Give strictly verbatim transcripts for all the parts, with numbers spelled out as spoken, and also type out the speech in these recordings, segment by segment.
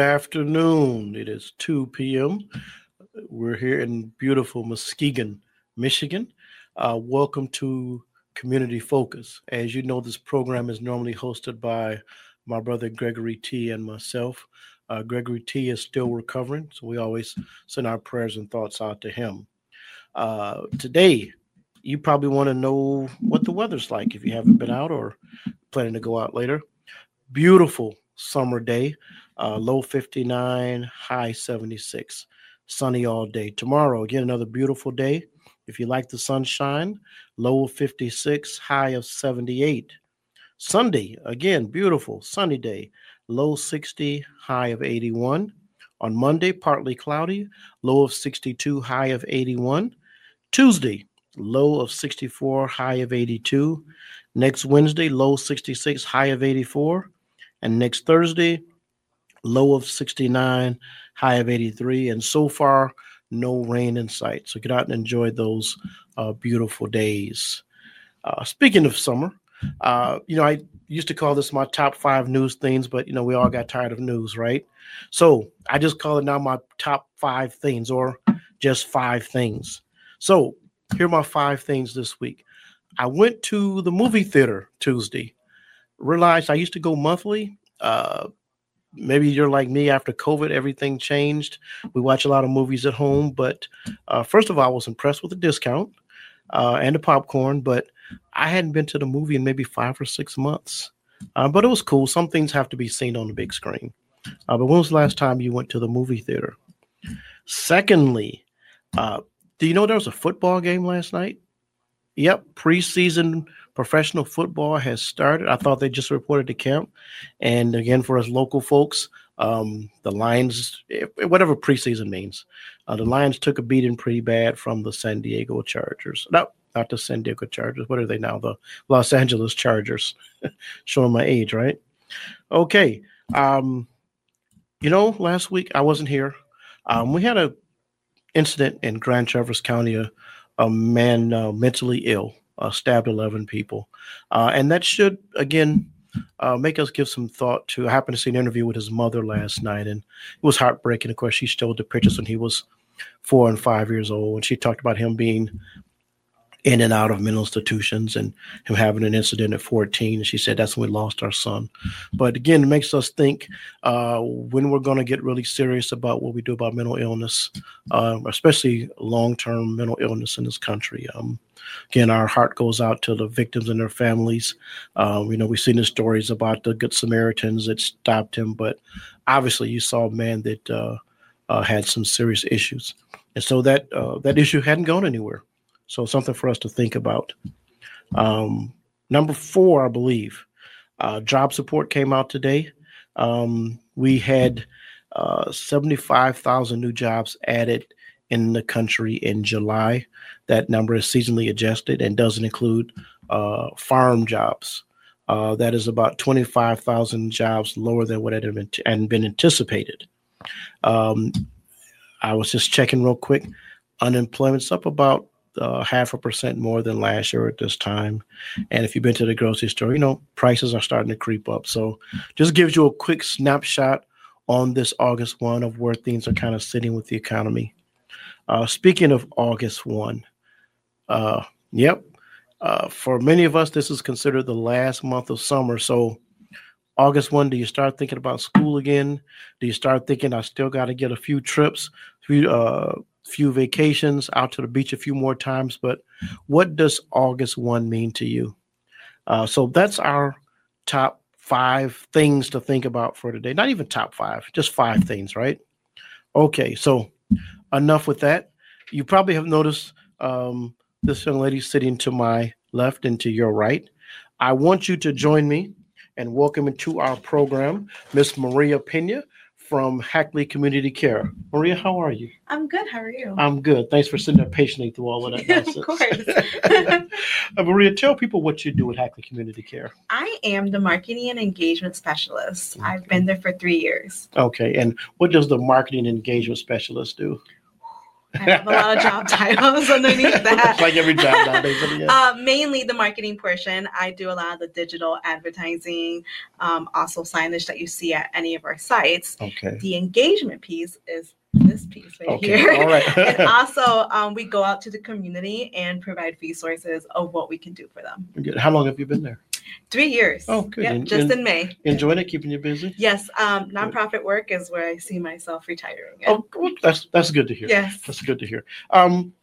afternoon. It is two p.m. We're here in beautiful Muskegon, Michigan. Uh, welcome to Community Focus. As you know, this program is normally hosted by my brother Gregory T. and myself. Uh, Gregory T. is still recovering, so we always send our prayers and thoughts out to him. Uh, today, you probably want to know what the weather's like if you haven't been out or planning to go out later. Beautiful summer day, uh, low fifty-nine, high seventy-six, sunny all day. Tomorrow, again, another beautiful day. If you like the sunshine, low of fifty-six, high of seventy-eight. Sunday, again, beautiful, sunny day, low sixty, high of eighty-one. On Monday, partly cloudy, low of sixty-two, high of eighty-one. Tuesday, low of sixty-four, high of eighty-two. Next Wednesday, low sixty-six, high of eighty-four. And next Thursday, low of sixty-nine, high of eighty-three. And so far, no rain in sight. So get out and enjoy those uh, beautiful days. Uh, speaking of summer, uh, you know, I used to call this my top five news things, but, you know, we all got tired of news, right? So I just call it now my top five things or just five things. So here are my five things this week. I went to the movie theater Tuesday. Realized I used to go monthly. Uh, maybe you're like me. After COVID, everything changed. We watch a lot of movies at home. But uh, first of all, I was impressed with the discount uh, and the popcorn. But I hadn't been to the movie in maybe five or six months. Uh, but it was cool. Some things have to be seen on the big screen. Uh, but when was the last time you went to the movie theater? Secondly, uh, do you know there was a football game last night? Yep, preseason professional football has started. I thought they just reported to camp. And again, for us local folks, um, the Lions, whatever preseason means, uh, the Lions took a beating pretty bad from the San Diego Chargers. No, not the San Diego Chargers. What are they now? The Los Angeles Chargers. Showing my age, right? Okay. Um, you know, last week I wasn't here. Um, we had a incident in Grand Traverse County. A, a man uh, mentally ill uh, stabbed eleven people. Uh, and that should, again, uh, make us give some thought to. I happened to see an interview with his mother last night, and it was heartbreaking. Of course, she showed the pictures when he was four and five years old, and she talked about him being in and out of mental institutions and him having an incident at fourteen. And she said that's when we lost our son. But again, it makes us think uh, when we're going to get really serious about what we do about mental illness, uh, especially long-term mental illness in this country. Um, again, our heart goes out to the victims and their families. Uh, you know, we've seen the stories about the Good Samaritans that stopped him, but obviously you saw a man that uh, uh, had some serious issues. And so that uh, that issue hadn't gone anywhere. So something for us to think about. Um, number four, I believe, uh, job support came out today. Um, we had uh, seventy-five thousand new jobs added in the country in July. That number is seasonally adjusted and doesn't include uh, farm jobs. Uh, that is about twenty-five thousand jobs lower than what had been, had been anticipated. Um, I was just checking real quick. Unemployment's up about Uh, half a percent more than last year at this time. And if you've been to the grocery store, you know, prices are starting to creep up. So just gives you a quick snapshot on this August first of where things are kind of sitting with the economy. Uh, speaking of August first, uh, yep, uh, for many of us, this is considered the last month of summer. So August first, do you start thinking about school again? Do you start thinking I still got to get a few trips, few, uh, few vacations out to the beach a few more times? But what does August first mean to you? Uh, so that's our top five things to think about for today. Not even top five, just five things, right? Okay, so enough with that. You probably have noticed um, this young lady sitting to my left and to your right. I want you to join me and welcome into our program, Miss Maria Pena from Hackley Community Care. Maria, how are you? I'm good. How are you? I'm good. Thanks for sitting there patiently through all of that nonsense. Of course. uh, Maria, tell people what you do at Hackley Community Care. I am the marketing and engagement specialist. Okay. I've been there for three years. Okay. And what does the marketing and engagement specialist do? I have a lot of job titles underneath that. It's like every job nowadays. Yeah. Uh, mainly the marketing portion. I do a lot of the digital advertising, um, also signage that you see at any of our sites. Okay. The engagement piece is this piece right Okay. here. All right. And also, um, we go out to the community and provide resources of what we can do for them. Good. How long have you been there? Three years. Oh, good. Yep, And- just and- in May. Enjoying it, keeping you busy? Yes, um, nonprofit work is where I see myself retiring. Oh, well, that's that's good to hear. Yes. That's good to hear. Um,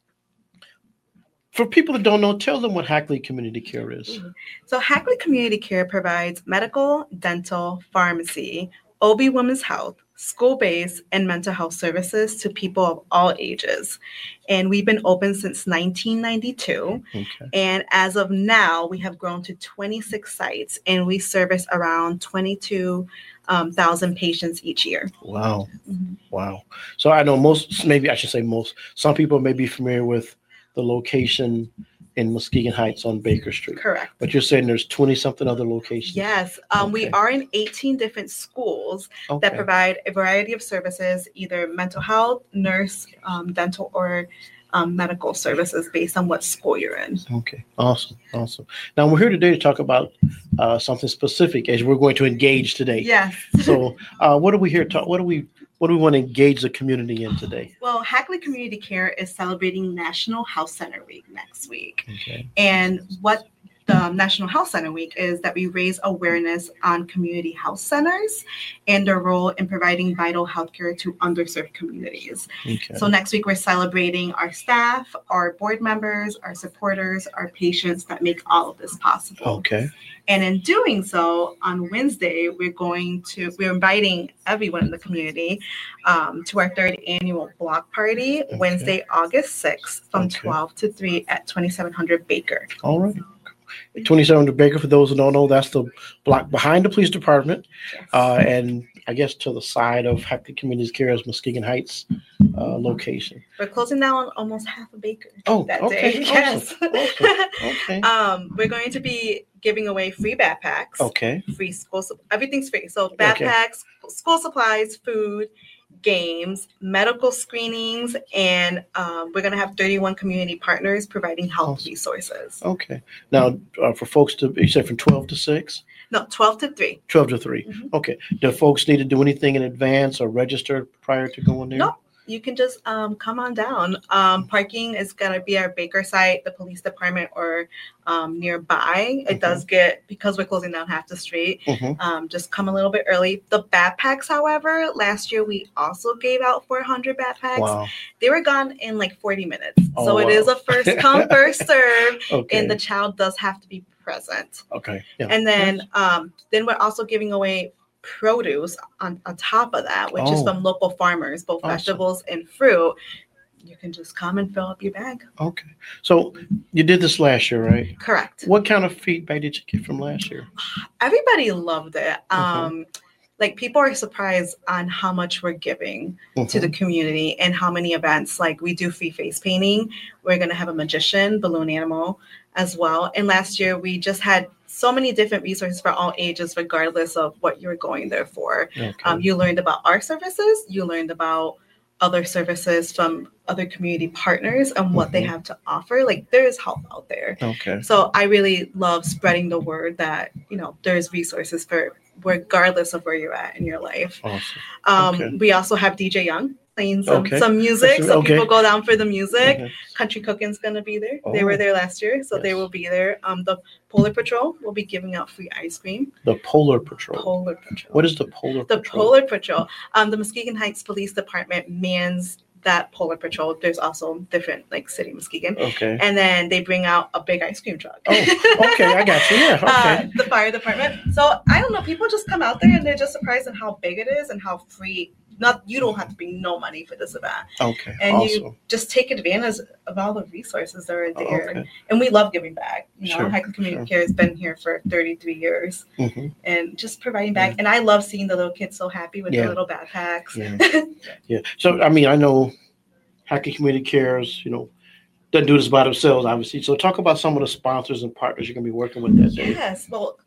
for people that don't know, tell them what Hackley Community Care is. So Hackley Community Care provides medical, dental, pharmacy, O B women's health, school-based, and mental health services to people of all ages. And we've been open since nineteen ninety-two. Okay. And as of now, we have grown to twenty-six sites, and we service around twenty-two thousand patients each year. Wow. Mhm. Wow. So I know most, maybe I should say most, some people may be familiar with the location in Muskegon Heights on Baker Street. Correct. But you're saying there's twenty something other locations. Yes, um, we Okay. are in eighteen different schools Okay. that provide a variety of services, either mental health, nurse, um, dental, or um, medical services based on what school you're in. Okay. Awesome. Awesome. Now we're here today to talk about uh, something specific as we're going to engage today. Yes. So uh, what are we here to, what do we what do we want to engage the community in today? Well, Hackley Community Care is celebrating National Health Center Week next week. Okay. And what the National Health Center Week is that we raise awareness on community health centers and their role in providing vital healthcare to underserved communities. Okay. So next week, we're celebrating our staff, our board members, our supporters, our patients that make all of this possible. Okay. And in doing so, on Wednesday, we're going to, we're inviting everyone in the community um, to our third annual block party, Okay. Wednesday, August sixth, from Okay. twelve to three at twenty-seven hundred Baker. All right. twenty-seven hundred Baker, for those who don't know, that's the block behind the police department. Yes. Uh, and I guess to the side of Hackley Community Care's Muskegon Heights uh, location. We're closing down almost half a Baker Oh, that okay. day. Awesome. Yes. Awesome. Okay. um, we're going to be giving away free backpacks. Okay. Free school, sup- everything's free. So Okay. backpacks, school supplies, food, games, medical screenings, and um, we're going to have thirty-one community partners providing health Awesome. resources. Okay. Now, uh, for folks to, you said from twelve to six? No, twelve to three. twelve to three. Mhm. Okay. Do folks need to do anything in advance or register prior to going there? No. You can just um, come on down. Um, parking is going to be our Baker site, the police department, or um, nearby. It Okay. does get, because we're closing down half the street, Mhm. um, just come a little bit early. The backpacks, however, last year we also gave out four hundred backpacks. Wow. They were gone in like forty minutes. Oh, so it wow. is a first come, first serve, Okay. and the child does have to be present. Okay. Yeah. And then um, then we're also giving away produce on, on top of that, which is Oh. from local farmers, both Awesome. vegetables and fruit. You can just come and fill up your bag. Okay. So you did this last year, right? Correct. What kind of feedback did you get from last year? Everybody loved it. Mhm. Um, like people are surprised on how much we're giving to the Mhm. community and how many events. Like we do free face painting. We're going to have a magician, balloon animal as well. And last year we just had so many different resources for all ages, regardless of what you're going there for. Okay. Um, you learned about our services. You learned about other services from other community partners and what they Mhm. have to offer. Like there is help out there. okay. So I really love spreading the word that, you know, there's resources for regardless of where you're at in your life. Awesome. Um, Okay. We also have D J Young playing some, Okay. some music. So Okay. people go down for the music. Mhm. Country Cooking's going to be there. They were Oh. there last year, so they Yes. will be there. Um, the Polar Patrol will be giving out free ice cream. The Polar Patrol. Polar Patrol. What is the Polar The Patrol? Polar Patrol. Um, the Muskegon Heights Police Department mans that Polar Patrol. There's also different, like City Muskegon. Okay. And then they bring out a big ice cream truck. Oh, okay. I got you. Yeah. Uh, Okay. the fire department. So I don't know. People just come out there and they're just surprised at how big it is and how free. Not you don't have to pay no money for this event, Okay. and awesome. you just take advantage of all the resources that are there. Okay. And we love giving back. You know, Sure, Hackley Community sure. Care has been here for thirty-three years, hmm and just providing back. And I love seeing the little kids so happy with Yeah. their little backpacks. Yeah. Yeah. So, I mean, I know Hackley Community Cares, you know, doesn't do this by themselves, obviously. So talk about some of the sponsors and partners you're going to be working with that day. Yes. Well,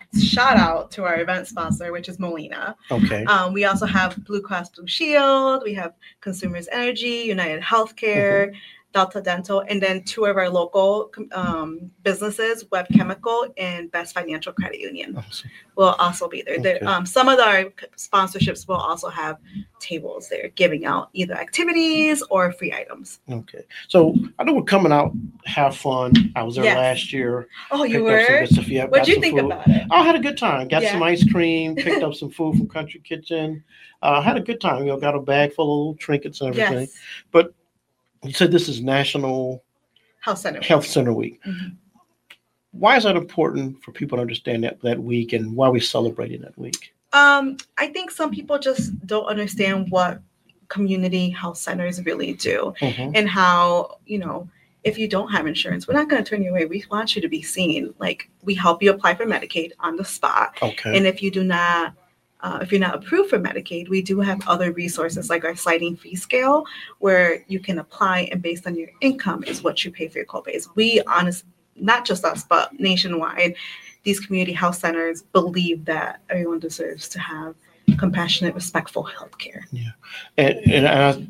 shout out to our event sponsor, which is Molina. Okay. Um, we also have Blue Cross Blue Shield. We have Consumers Energy, United Healthcare, mm-hmm. Delta Dental, and then two of our local um, businesses, Web Chemical and Best Financial Credit Union, awesome. Will also be there. Okay. Um, some of our sponsorships will also have tables there giving out either activities or free items. Okay. So I know we're coming out, have fun. I was there yes. last year. Oh, you were? Yeah, what did you think food. About it? I had a good time. Got yeah. some ice cream, picked up some food from Country Kitchen. Uh, had a good time. You know, got a bag full of little trinkets and everything. Yes. But you said this is National Health Center Health Week. Center Week. Mm-hmm. Why is that important for people to understand that, that week and why we're celebrating that week? Um, I think some people just don't understand what community health centers really do mm-hmm. and how, you know, if you don't have insurance, we're not going to turn you away. We want you to be seen. Like, we help you apply for Medicaid on the spot. Okay. And if you do not, uh, if you're not approved for Medicaid, we do have other resources like our sliding fee scale where you can apply and based on your income is what you pay for your copays. We honestly, not just us, but nationwide, these community health centers believe that everyone deserves to have compassionate, respectful health care. Yeah. And, and I,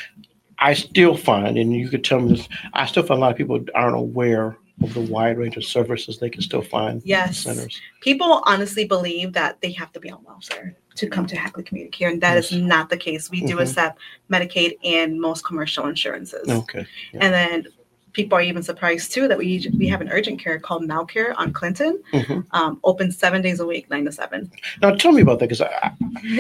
I still find, and you could tell me this, I still find a lot of people aren't aware of the wide range of services they can still find yes. in centers. People honestly believe that they have to be on welfare to come to Hackley Community Care, and that yes. is not the case. We do mm-hmm. accept Medicaid and most commercial insurances. Okay. Yeah. And then people are even surprised, too, that we we have an urgent care called NowCare on Clinton, mm-hmm. um, open seven days a week, nine to seven. Now, tell me about that, because I,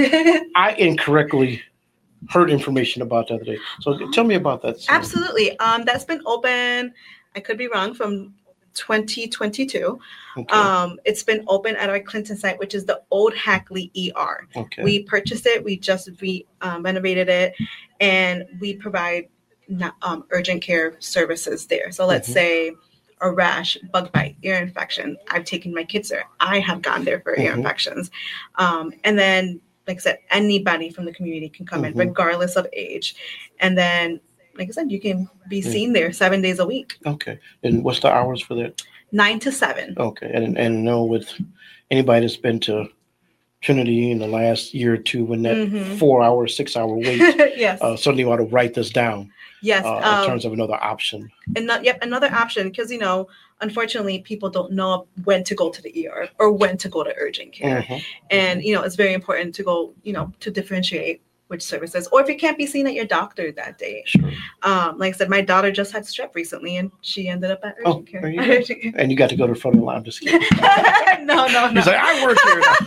I incorrectly heard information about that other day. So tell me about that. Center. Absolutely. Um, that's been open, I could be wrong, from twenty twenty-two. Okay. Um, it's been open at our Clinton site, which is the old Hackley E R. Okay. We purchased it. We just re, um, renovated it, and we provide Not, um, urgent care services there. So let's mm-hmm. say a rash, bug bite, ear infection. I've taken my kids there. I have gone there for mm-hmm. ear infections. Um, and then, like I said, anybody from the community can come mm-hmm. in, regardless of age. And then, like I said, you can be seen yeah. there seven days a week. Okay. And what's the hours for that? Nine to seven. Okay. And and know with anybody that's been to Trinity in the last year or two, when that mm-hmm. four hour, six hour wait, yes. uh, certainly ought to write this down. Yes. Uh, in um, terms of another option. And not, yep, another option, because, you know, unfortunately, people don't know when to go to the E R or when to go to urgent care. Mm-hmm. And, you know, it's very important to go, you know, to differentiate which services, or if you can't be seen at your doctor that day. Sure. Um, like I said, my daughter just had strep recently, and she ended up at urgent oh, care. You and you got to go to the front of the line. I'm just kidding. no, no, no. He's like, I work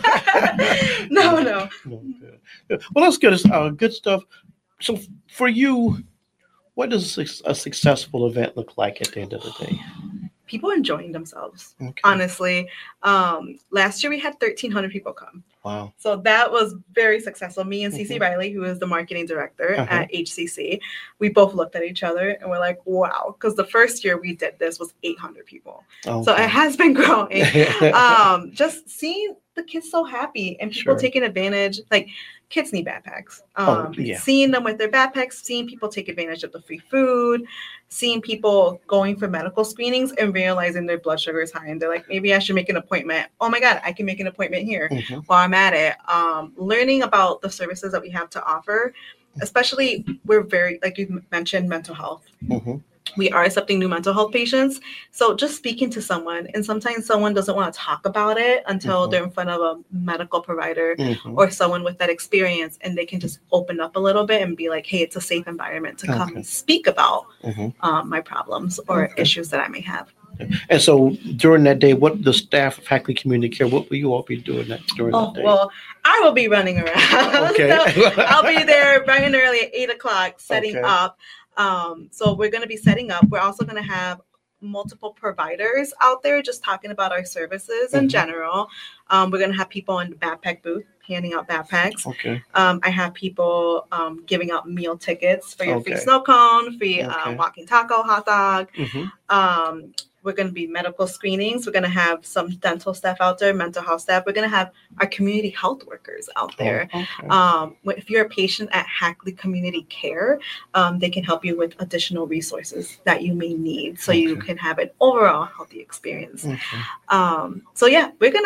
here. no, no. no good. Well, that's good. It's, uh, good stuff. So for you, what does a successful event look like at the end of the day? People enjoying themselves, okay. honestly. Um, last year we had thirteen hundred people come. Wow. So that was very successful. Me and mm-hmm. Cece Riley, who is the marketing director uh-huh. at H C C, we both looked at each other and we're like, wow. Because the first year we did this was eight hundred people. Okay. So it has been growing. um, just seeing the kids so happy and people sure. taking advantage. Like, kids need backpacks. Um, oh, yeah. Seeing them with their backpacks, seeing people take advantage of the free food, seeing people going for medical screenings and realizing their blood sugar is high. And they're like, maybe I should make an appointment. Oh my God, I can make an appointment here mm-hmm. while I'm at it. Um, learning about the services that we have to offer, especially we're very, like you mentioned, mental health. Mm-hmm. We are accepting new mental health patients. So just speaking to someone, and sometimes someone doesn't want to talk about it until mm-hmm. they're in front of a medical provider mm-hmm. or someone with that experience, and they can just open up a little bit and be like, hey, it's a safe environment to come okay. and speak about mm-hmm. um, my problems or okay. issues that I may have. And so during that day, what the staff of Hackley Community Care, what will you all be doing that during oh, that day? Well, I will be running around. Okay. So I'll be there bright and early at eight o'clock setting okay. up. Um, so we're going to be setting up. We're also going to have multiple providers out there just talking about our services in mm-hmm. general. Um, we're going to have people in the backpack booth handing out backpacks. Okay. Um, I have people um, giving out meal tickets for your okay. free snow cone, free okay. uh, walking taco, hot dog. Mm-hmm. Um, we're going to be medical screenings. We're going to have some dental staff out there, mental health staff. We're going to have our community health workers out there. Oh, okay. Um, if you're a patient at Hackley Community Care, um, they can help you with additional resources that you may need so okay. you can have an overall healthy experience. Okay. Um, so yeah, we're going to, I think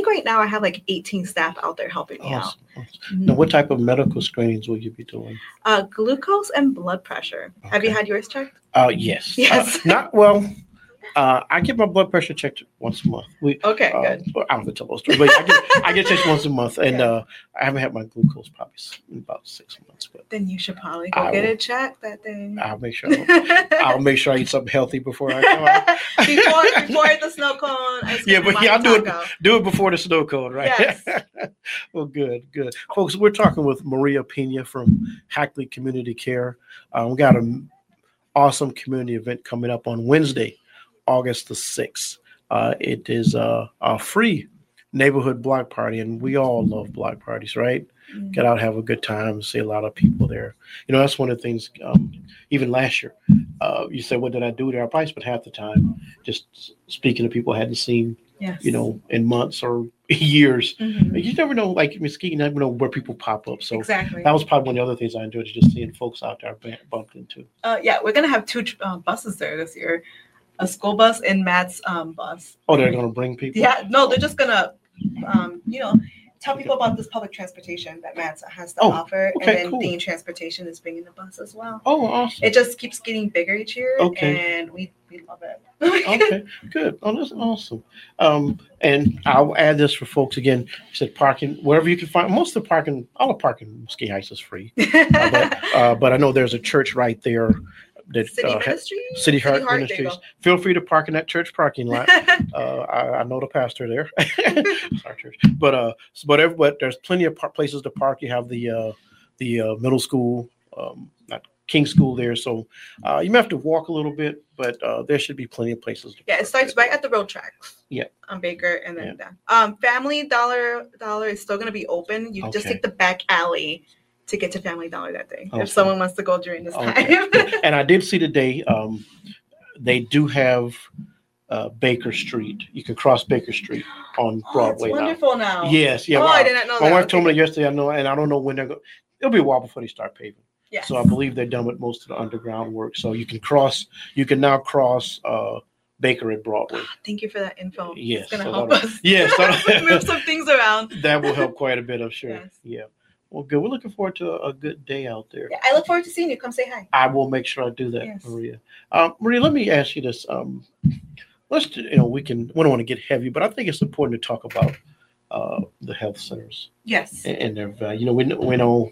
think right now I have like eighteen staff out there helping me Awesome. out. Awesome. Now, what type of medical screenings will you be doing? Uh, glucose and blood pressure. Okay. Have you had yours checked? Uh, yes. Yes. Uh, not well. Uh, I get my blood pressure checked once a month. We, Okay, uh, good. well, I don't have to tell those stories, but I get, I get checked once a month, and Yeah. uh, I haven't had my glucose probably s- in about six months. But Then you should probably go I get will. it checked that day. I'll make sure. I'll, I'll make sure I eat something healthy before I come. before before the snow cone. Ice Yeah, cream, but yeah, I'll do it. taco. Do it before the snow cone, right? Yes. Well, good, good, folks. We're talking with Maria Pena from Hackley Community Care. Uh, we got an awesome community event coming up on Wednesday, August the sixth. Uh, it is uh, a free neighborhood block party, and we all love block parties, right? Mm. Get out, have a good time, see a lot of people there. You know, that's one of the things, um, even last year, uh, you said, what did I do there? I probably spent half the time just speaking to people I hadn't seen, Yes. you know, in months or years. Mhm. You never know, like Mesquite, you never know where people pop up. So Exactly. that was probably one of the other things I enjoyed, is just seeing folks out there I bu- bumped into. Uh, yeah, we're gonna have two uh, buses there this year, a school bus and Matt's um, bus. Oh, they're going to bring people? Yeah, no, they're just gonna, um, you know, tell people about this public transportation that Matt's has to Oh, offer, okay, and then cool. Dean Transportation is bringing the bus as well. Oh, awesome. It just keeps getting bigger each year, Okay. and we, we love it. Okay, good. Oh, that's awesome. Um, and I'll add this for folks again. You said parking, wherever you can find. Most of the parking, all the parking in Mesquite Heights is free. Uh, but, uh, but I know there's a church right there that City uh, ha- Ministries? City Heart there you Ministries. Feel free to park in that church parking lot. Uh, I, I know the pastor there. It's our church, but uh, so- but every, but there's plenty of par- places to park. You have the uh, the uh, middle school, um, not King School there, so uh, you may have to walk a little bit, but uh, there should be plenty of places. To Yeah, it park starts there. right at the road tracks. Yeah. On Baker and then down. Um, Family Dollar Dollar is still gonna be open. You just Okay. take the back alley to get to Family Dollar that day. Okay. If someone wants to go during this Okay. time. And I did see today, um, they do have uh, Baker Street. You can cross Baker Street on Oh, Broadway it's now. wonderful now. Yes, yeah. Oh, well, I did not know My that. wife Okay, told me good. yesterday. I know, and I don't know when they're going. It'll be a while before they start paving. Yes. So I believe they're done with most of the underground work. So you can cross. You can now cross uh, Baker and Broadway. Thank you for that info. Yes, It's gonna so help that'll- us. yes, that'll- move some things around. That will help quite a bit, I'm sure. Yes. Yeah. Well, good. We're looking forward to a, a good day out there. Yeah, I look forward to seeing you. Come say hi. I will make sure I do that, Yes. Maria. Um, Maria, let me ask you this. Um, let's, do- you know, we can. We don't want to get heavy, but I think it's important to talk about uh, the health centers Yes. and, and their value. You know, we we know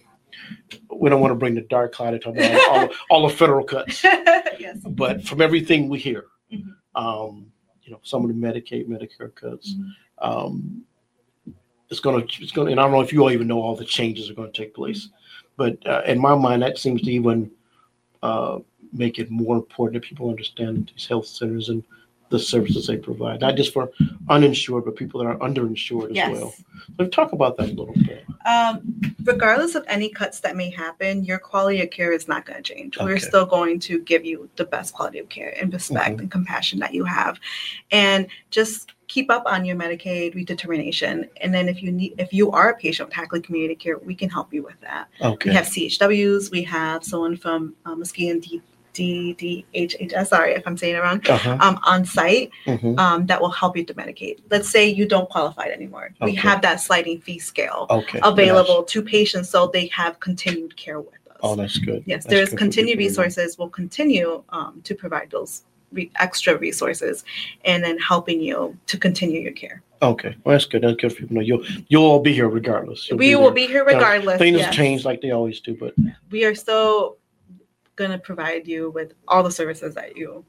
we don't want to bring the dark cloud and talk about all, all the federal cuts, Yes. but from everything we hear, Mhm. um, you know, some of the Medicaid, Medicare cuts. Mhm. Um, it's gonna, it's gonna, and I don't know if you all even know all the changes are going to take place, but uh, in my mind, that seems to even uh, make it more important that people understand these health centers and the services they provide, not just for uninsured, but people that are underinsured as Yes. well. So talk about that a little bit. Um, regardless of any cuts that may happen, your quality of care is not going to change. We're Okay. still going to give you the best quality of care and respect Mhm. and compassion that you have, and just keep up on your Medicaid redetermination. And then if you need, if you are a patient with Hackley Community Care, we can help you with that. Okay. We have C H Ws. We have someone from um, Muskegon D D H H S. Sorry if I'm saying it wrong. Uh-huh. Um, on site Mhm. um, that will help you to Medicaid. Let's say you don't qualify anymore. We Okay. have that sliding fee scale Okay. available to patients so they have continued care with us. Oh, that's good. Yes, That's there's good for continued people to know. resources. We'll continue um, to provide those re- extra resources and then helping you to continue your care. Okay, well, that's good. That's good for people to know. You'll you'll all be here regardless. You'll we be will there. be here Now, regardless. Things yes. change like they always do, but We are still going to provide you with all the services that you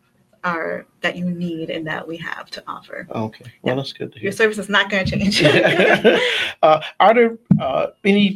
are that you need and that we have to offer. okay. Well, Yeah. that's good to hear. Your service is not going to change. uh, are there uh, any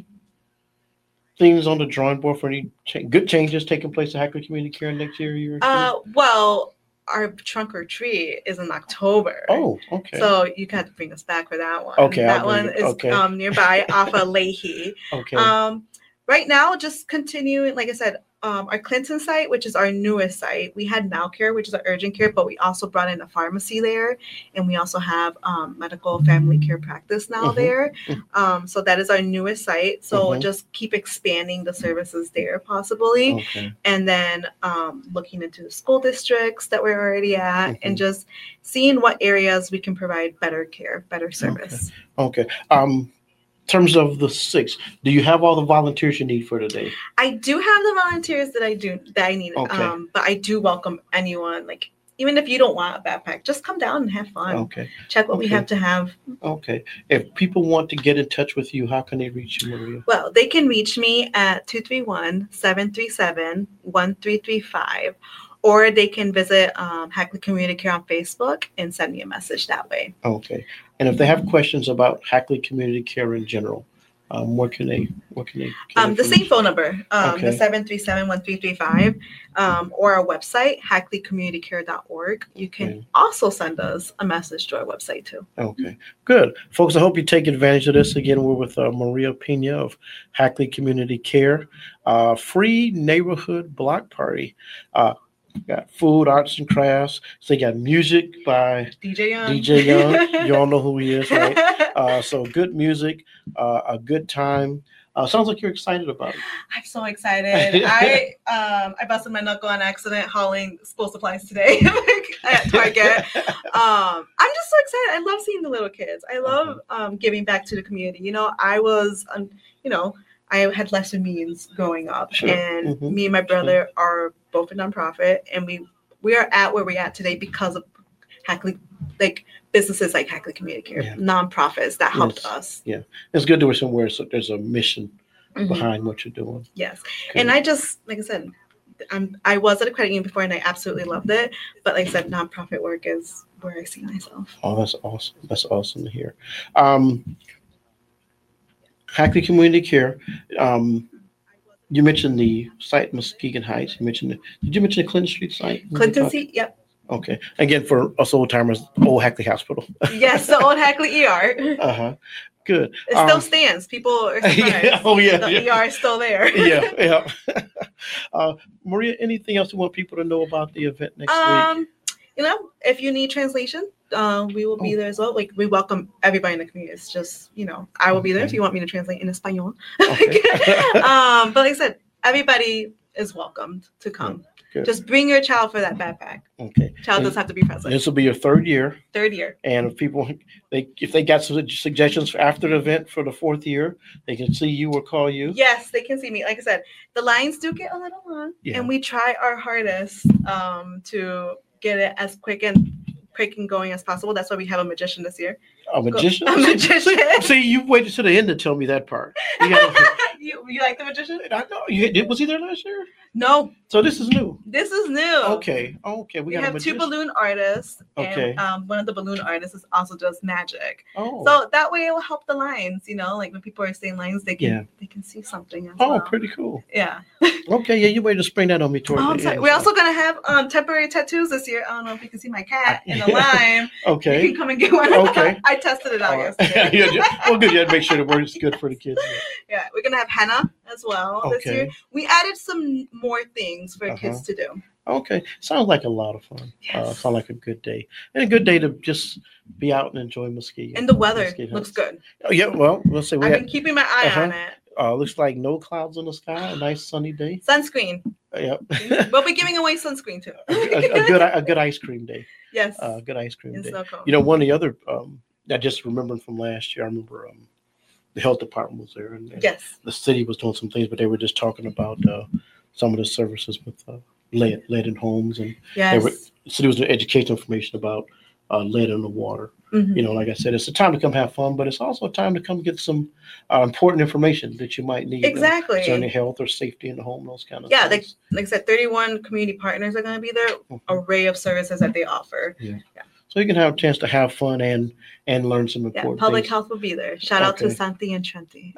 things on the drawing board for any cha- good changes taking place at Hackley Community Care next year? You're uh, well, our trunk or treat is in October. oh, okay. So you got to bring us back for that one. Okay, I'll that bring one it. is Okay. um, nearby off of Leahy. okay. Um, right now, just continuing, like I said, um, our Clinton site, which is our newest site. We had Malcare, which is our urgent care, but we also brought in a pharmacy there, and we also have um, medical family care practice now Mm-hmm. there. Um, so that is our newest site. So Mm-hmm. just keep expanding the services there, possibly, Okay. and then um, looking into the school districts that we're already at, Mm-hmm. and just seeing what areas we can provide better care, better service. Okay. Um, in terms of the six, do you have all the volunteers you need for today? I do have the volunteers that I do that I need, Okay. um, but I do welcome anyone. Like, even if you don't want a backpack, just come down and have fun. Okay. Check what we Okay. have to have. Okay. If people want to get in touch with you, how can they reach you, Maria? Well, they can reach me at two three one, seven three seven, one three three five, or they can visit um, Hackley Community Care on Facebook and send me a message that way. Okay. And if they have questions about Hackley Community Care in general, um, what can they, what can they? get Um, the same information? phone number, um, Okay. the seven three seven, one three three five, um, or our website, hackley community care dot org. You can Okay. also send us a message to our website too. Okay, good. Folks, I hope you take advantage of this. Again, we're with uh, Maria Pena of Hackley Community Care. Uh, free neighborhood block party. Uh, got food, arts, and crafts. So you got music by D J Young. D J Young. You all know who he is, right? Uh, so good music, uh, a good time. Uh, sounds like you're excited about it. I'm so excited. I um I busted my knuckle on accident hauling school supplies today at Target. Um, I'm just so excited. I love seeing the little kids. I love um giving back to the community. You know, I was um, you know, I had lesser means growing up, Sure. and Mhm. me and my brother are both a nonprofit, and we we are at where we're at today because of Hackley, like businesses like Hackley Community Care, Yeah. nonprofits that helped Yes. us. It's good to be somewhere so there's a mission Mhm. behind what you're doing. Yes. Okay. And I just, like I said, I'm, I was at a credit union before and I absolutely loved it. But like I said, nonprofit work is where I see myself. Oh, that's awesome. That's awesome to hear. Um, Hackley Community Care. Um, you mentioned the site Muskegon Heights. You mentioned the, did you mention the Clinton Street site? Clinton seat, yep. Okay. Again, for us old timers, old Hackley Hospital. Yes, the old Hackley E R. It Uh huh. Good. still Um, stands. People are surprised. yeah, oh yeah. The yeah. E R is still there. yeah, yeah. uh, Maria, anything else you want people to know about the event next week? Um, you know, if you need translation, uh, we will be Oh. there as well. Like, we welcome everybody in the community. It's just, you know, I will be there if Okay. you want me to translate in Espanol. Okay. um, but like I said, everybody is welcomed to come. Good. Just bring your child for that backpack. Okay. Child And does have to be present. This will be your third year, Third year. and if people they if they got some suggestions for after the event for the fourth year, they can see you or call you. Yes, they can see me. Like I said, the lines do get a little long, Yeah. and we try our hardest um, to get it as quick and quick and going as possible. That's why we have a magician this year. A magician. A See- magician. See, see, you waited to the end to tell me that part. You gotta- you, you like the magician? I know you did. Was he there last year? No, So this is new. this is new. Okay. Okay. We, We got a have two magician. balloon artists, Okay. and um, one of the balloon artists is also does magic. Oh. So that way it will help the lines. You know, like when people are saying lines, they can Yeah. they can see something. As oh, well. pretty cool. Yeah. Okay. Yeah, you waited to spring that on me toward Oh, the I'm sorry. end, We're so- also gonna have um temporary tattoos this year. I don't know if you can see my cat in the line. Okay. You can come and get one. Okay. I tested it out All right. yesterday. Yeah, yeah. Well, good. You had to make sure the word is good for the kids. Yeah, we're gonna have henna as well this Okay. year. We added some more things for Uh-huh. kids to do. Okay. Sounds like a lot of fun. Uh, Yes. sounds like a good day. And a good day to just be out and enjoy Muskegon. And the weather Muskegon looks Heights. good. Oh, yeah. Well, let's say we I've had, been keeping my eye Uh-huh. on it. uh, looks like no clouds in the sky. A nice sunny day. Sunscreen. Uh, yep. We'll be giving away sunscreen too. a, a- a good a good ice cream day. Yes. Uh, good ice cream in day. snow cone. You know, one of the other um, I just remembered from last year. I remember um, the health department was there, and, and Yes. the city was doing some things, but they were just talking about uh, some of the services with uh, lead, lead in homes, and Yes. were- the city was doing educational information about uh, lead in the water. Mhm. You know, like I said, it's a time to come have fun, but it's also a time to come get some uh, important information that you might need uh, Exactly. concerning health or safety in the home, those kind of Yeah, things. Like I said, thirty-one community partners are going to be there. Mhm. Array of services that they offer. So you can have a chance to have fun and and learn some Yeah, important public things. health will be there. Shout out to Okay. Santi and Trenti.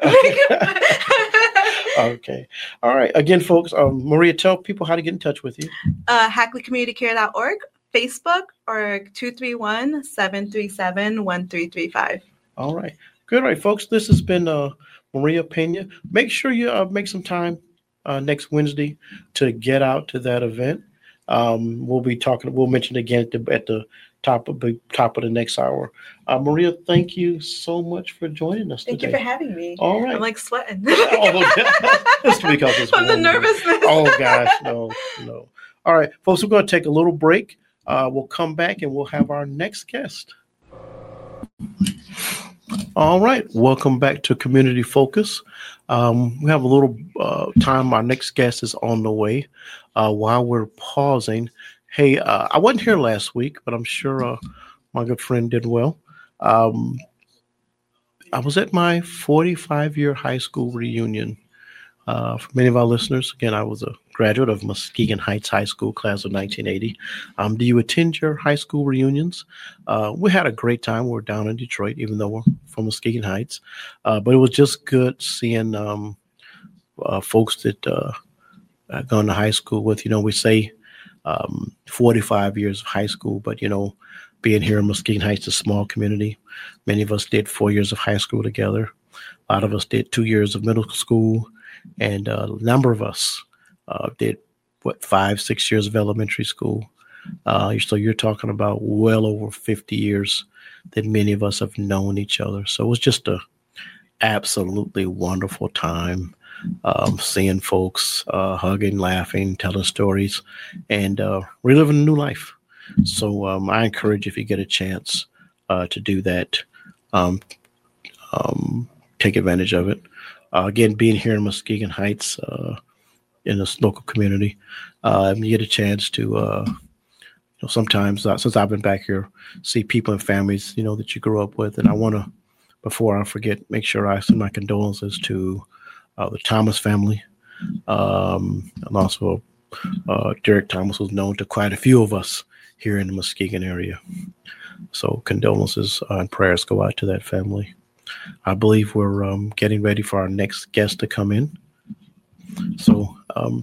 Okay. All right. Again, folks, um, Maria, tell people how to get in touch with you. uh, hackley community care dot org, Facebook, or two three one, seven three seven, one three three five. All right. Good. All right, folks. This has been uh, Maria Pena. Make sure you uh, make some time uh, next Wednesday to get out to that event. Um, we'll be talking. We'll mention again at the, at the top of the top of the next hour. Uh, Maria, thank you so much for joining us Thank today. you for having me. All right. I'm like sweating. Oh, it's because it's from the warm. nervousness. Oh gosh, no, no. All right, folks, we're going to take a little break. Uh, we'll come back and we'll have our next guest. All right, welcome back to Community Focus. Um, we have a little uh, time. Our next guest is on the way. Uh, while we're pausing, hey, uh, I wasn't here last week, but I'm sure uh, my good friend did well. Um, I was at my forty-five-year high school reunion. Uh, for many of our listeners, again, I was a graduate of Muskegon Heights High School, class of nineteen eighty. Um, do you attend your high school reunions? Uh, we had a great time. We were down in Detroit, even though we're from Muskegon Heights. Uh, but it was just good seeing um, uh, folks that uh, I've gone to high school with. You know, we say um, forty-five years of high school, but, you know, being here in Muskegon Heights, a small community, many of us did four years of high school together. A lot of us did two years of middle school, and uh, a number of us uh, did, what, five, six years of elementary school. Uh, so you're talking about well over fifty years that many of us have known each other. So it was just a absolutely wonderful time. Um, seeing folks uh, hugging, laughing, telling stories, and uh, reliving a new life. So um, I encourage you, if you get a chance uh, to do that, um, um, take advantage of it. Uh, again, being here in Muskegon Heights, uh, in this local community, uh, you get a chance to, uh, you know, sometimes uh, since I've been back here, see people and families, you know, that you grew up with. And I want to, before I forget, make sure I send my condolences to uh, the Thomas family, um, and also uh, Derek Thomas was known to quite a few of us here in the Muskegon area. So condolences uh, and prayers go out to that family. I believe we're um, getting ready for our next guest to come in. So um,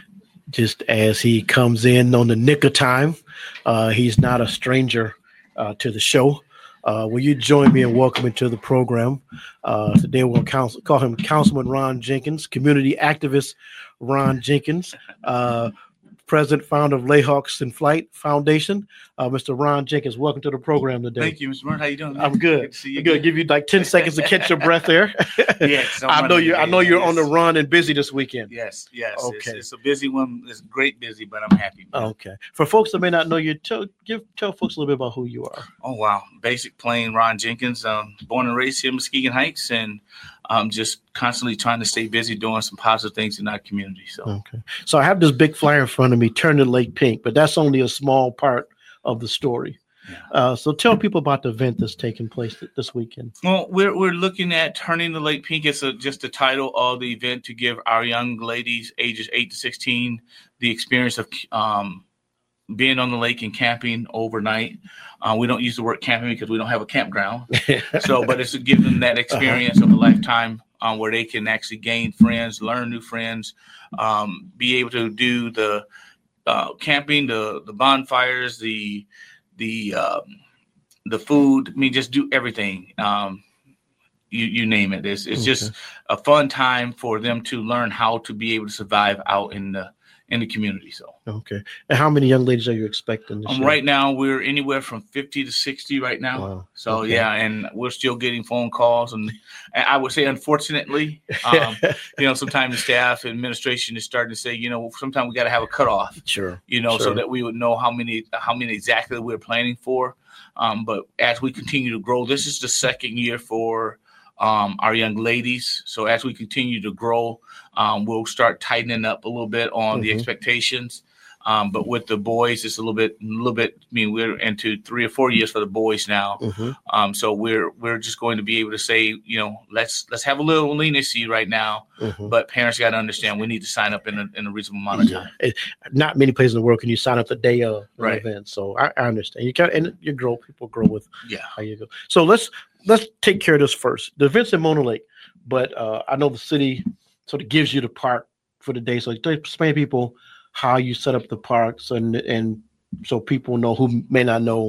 just as he comes in on the nick of time, uh, he's not a stranger uh, to the show. Uh, will you join me in welcoming to the program? Uh, today we'll counsel, call him Councilman Ron Jenkins, community activist Ron Jenkins, uh, president, founder of Layhawks in Flight Foundation. Uh, Mister Ron Jenkins, welcome to the program today. Thank you, Mister Martin. How you doing? Man? I'm good. Good to see you. Good. Give you like ten seconds to catch your breath there. Yes, I know you. I know you're yes. on the run and busy this weekend. Yes, yes. Okay. It's, it's a busy one. It's great busy, but I'm happy. Man. Okay. For folks that may not know you, tell give tell folks a little bit about who you are. Oh wow, basic plain Ron Jenkins. Um, born and raised here in Muskegon Heights, and I'm just constantly trying to stay busy doing some positive things in our community. So okay. So I have this big flyer in front of me, Turn the Lake Pink, but that's only a small part of the story. Yeah. Uh, so tell people about the event that's taking place this weekend. Well, we're we're looking at Turning the Lake Pink. It's a, just the title of the event to give our young ladies ages eight to sixteen the experience of um, being on the lake and camping overnight. Uh, we don't use the word camping because we don't have a campground. So, but it's to give them that experience uh-huh. of a lifetime um, where they can actually gain friends, learn new friends, um, be able to do the uh, camping, the the bonfires, the the um, the food. I mean, just do everything. Um, you you name it. It's it's okay. just a fun time for them to learn how to be able to survive out in the in the community. So okay. And how many young ladies are you expecting this um, year? Right now we're anywhere from fifty to sixty right now. Wow. So okay. yeah, and we're still getting phone calls, and, and I would say unfortunately, um, you know, sometimes the staff administration is starting to say, you know, sometimes we got to have a cutoff. Sure. You know, sure. so that we would know how many how many exactly we're planning for. Um, but as we continue to grow, this is the second year for um, our young ladies. So as we continue to grow, um, we'll start tightening up a little bit on mm-hmm. the expectations. Um, but with the boys, it's a little bit, a little bit. I mean, we're into three or four years for the boys now. Mm-hmm. Um, so we're we're just going to be able to say, you know, let's let's have a little leniency right now. Mm-hmm. But parents got to understand we need to sign up in a, in a reasonable amount of time. Yeah. It, not many places in the world can you sign up the day of an right. event. So I, I understand. You can and you grow. People grow with yeah. how you go. So let's let's take care of this first. The event's in Mona Lake, but uh, I know the city sort of gives you the park for the day. So explain to people how you set up the parks and and so people know who may not know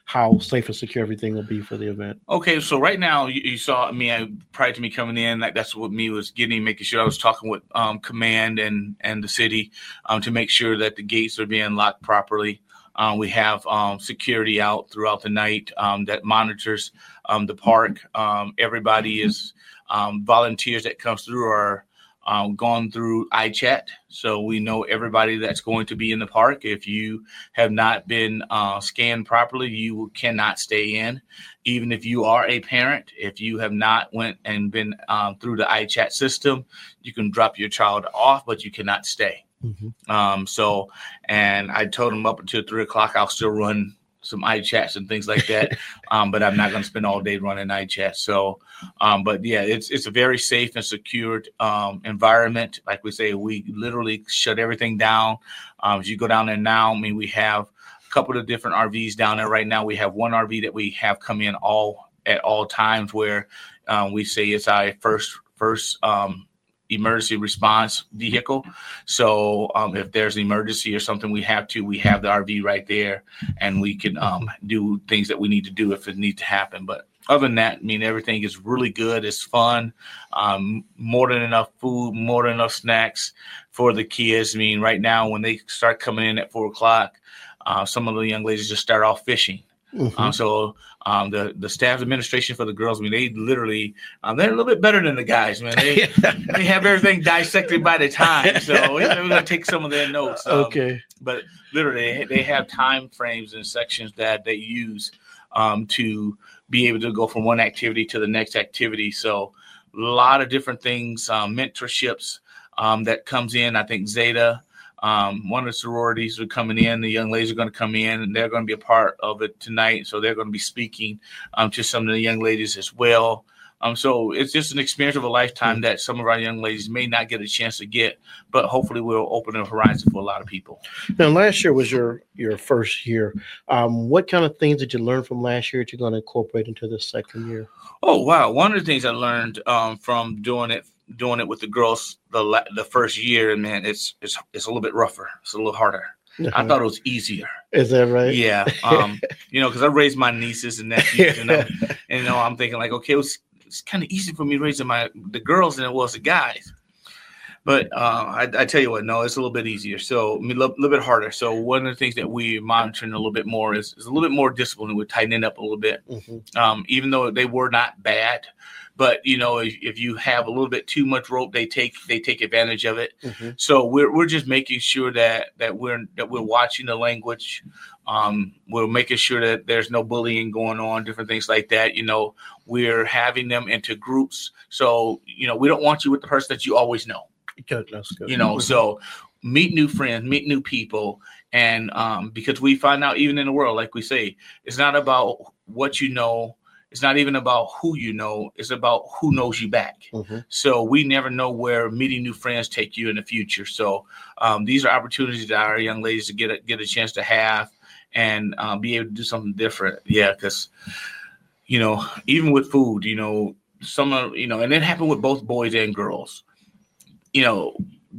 how safe and secure everything will be for the event. Okay, so right now you, you saw me I, prior to me coming in, like that's what me was getting, making sure I was talking with um, command and and the city um, to make sure that the gates are being locked properly. Um, we have um, security out throughout the night um, that monitors um, the park. Um, everybody is um, volunteers that comes through are um, gone through iChat, so we know everybody that's going to be in the park. If you have not been uh, scanned properly, you cannot stay in. Even if you are a parent, if you have not went and been um, through the iChat system, you can drop your child off, but you cannot stay. Mm-hmm. Um, so, and I told them up until three o'clock, I'll still run some iChats and things like that. um, but I'm not going to spend all day running iChat. So, um, but yeah, it's, it's a very safe and secured, um, environment. Like we say, we literally shut everything down. Um, as you go down there now, I mean, we have a couple of different R Vs down there right now. We have one R V that we have come in all at all times where, um, we say it's our first, first, um, emergency response vehicle. So um, if there's an emergency or something we have to, we have the R V right there and we can um, do things that we need to do if it needs to happen. But other than that, I mean, everything is really good. It's fun. Um, more than enough food, more than enough snacks for the kids. I mean, right now, when they start coming in at four o'clock, uh, some of the young ladies just start off fishing. Mm-hmm. Um, so um, the the staff administration for the girls, I mean, they literally um, they're a little bit better than the guys, man. They they have everything dissected by the time. So we're gonna take some of their notes. Um, okay, but literally they have time frames and sections that they use um, to be able to go from one activity to the next activity. So a lot of different things, um, mentorships um, that comes in. I think Zeta. Um, one of the sororities are coming in. The young ladies are going to come in, and they're going to be a part of it tonight. So they're going to be speaking um, to some of the young ladies as well. Um, so it's just an experience of a lifetime that some of our young ladies may not get a chance to get, but hopefully we'll open the horizon for a lot of people. Now, last year was your your first year. Um, what kind of things did you learn from last year that you're going to incorporate into this second year? Oh, wow. One of the things I learned um, from doing it doing it with the girls the the first year, man, it's it's it's a little bit rougher. It's a little harder. Uh-huh. I thought it was easier. Is that right? Yeah. Um, you know, because I raised my nieces and nephews, and, and you know, I'm thinking like, okay, it was it's kind of easy for me raising my the girls than it was the guys. But uh, I, I tell you what, no, it's a little bit easier. So I mean, a little, little bit harder. So one of the things that we're monitoring a little bit more is, is a little bit more discipline. We're tightening up a little bit, mm-hmm. um, even though they were not bad. But you know, if, if you have a little bit too much rope, they take they take advantage of it. Mm-hmm. So we're we're just making sure that that we're that we're watching the language. Um, we're making sure that there's no bullying going on, different things like that. You know, we're having them into groups. So you know, we don't want you with the person that you always know. Good, that's good. You know, so meet new friends, meet new people, and um, because we find out even in the world, like we say, it's not about what you know. It's not even about who you know. It's about who knows you back. Mm-hmm. So we never know where meeting new friends take you in the future. So um, these are opportunities that our young ladies to get a, get a chance to have and uh, be able to do something different. Yeah, because, you know, even with food, you know, some of, you know, and it happened with both boys and girls. You know,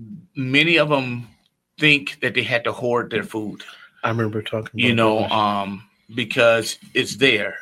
many of them think that they had to hoard their food. I remember talking about You know, um, because it's there.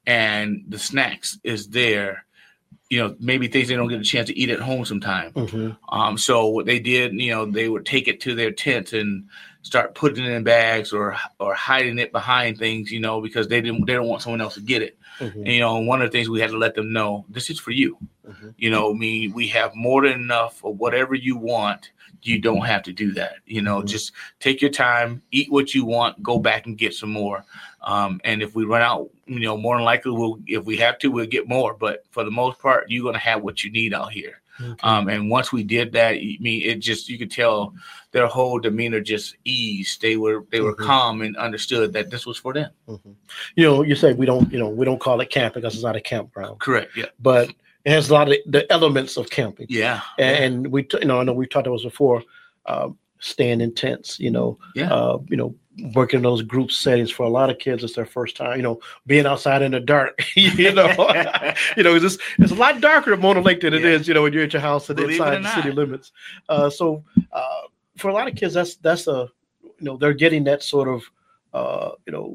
And the snacks is there, you know, maybe things they don't get a chance to eat at home sometime. Mm-hmm. Um, so what they did, you know, they would take it to their tent and start putting it in bags or or hiding it behind things, you know, because they didn't they don't want someone else to get it. Mm-hmm. And, you know, one of the things we had to let them know, this is for you. Mm-hmm. You know, I mean, we have more than enough of whatever you want. You don't have to do that. You know, mm-hmm. just take your time, eat what you want, go back and get some more. Um, and if we run out, you know, more than likely, we'll, if we have to, we'll get more. But for the most part, you're going to have what you need out here. Okay. Um, and once we did that, I mean, it just, you could tell their whole demeanor just eased. They were, they were mm-hmm. calm and understood that this was for them. Mm-hmm. You know, you say we don't, you know, we don't call it camping because it's not a campground. Correct. Yeah. But it has a lot of the elements of camping. Yeah. And yeah. we, t- you know, I know we've talked about this before, uh, staying in tents, you know, yeah. uh, you know, working in those group settings. For a lot of kids, it's their first time, you know, being outside in the dark, you know, you know, it's just, it's a lot darker at Mona Lake than it yeah. is, you know, when you're at your house and Believe inside the city limits. Uh, so uh, for a lot of kids, that's, that's a, you know, they're getting that sort of, uh, you know,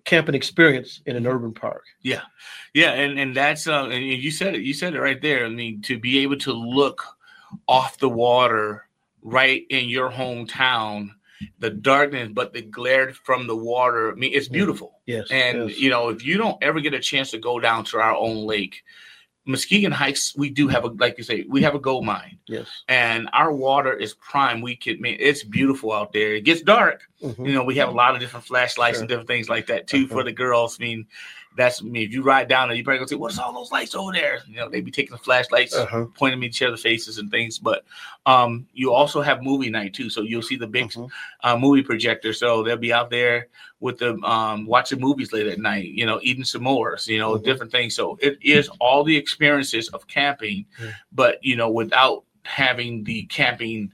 camping experience in an urban park. Yeah, yeah, and and that's uh, and you said it. You said it right there. I mean, to be able to look off the water right in your hometown, the darkness, but the glare from the water. I mean, it's beautiful. Yes, and yes. you know, if you don't ever get a chance to go down to our own lake, Muskegon Heights, we do have a, like you say, we have a gold mine. Yes. And our water is prime. We can, I mean, it's beautiful out there. It gets dark. Mm-hmm. You know, we have a lot of different flashlights sure. and different things like that too uh-huh. for the girls. I mean, that's I mean, if you ride down there, you probably gonna say, "What's all those lights over there?" You know, they be taking the flashlights, uh-huh. pointing at each other's faces and things. But um, you also have movie night too, so you'll see the big uh-huh. uh, movie projector. So they'll be out there with the um, watching movies late at night. You know, eating s'mores. You know, uh-huh. different things. So it is all the experiences of camping, uh-huh. but you know, without having the camping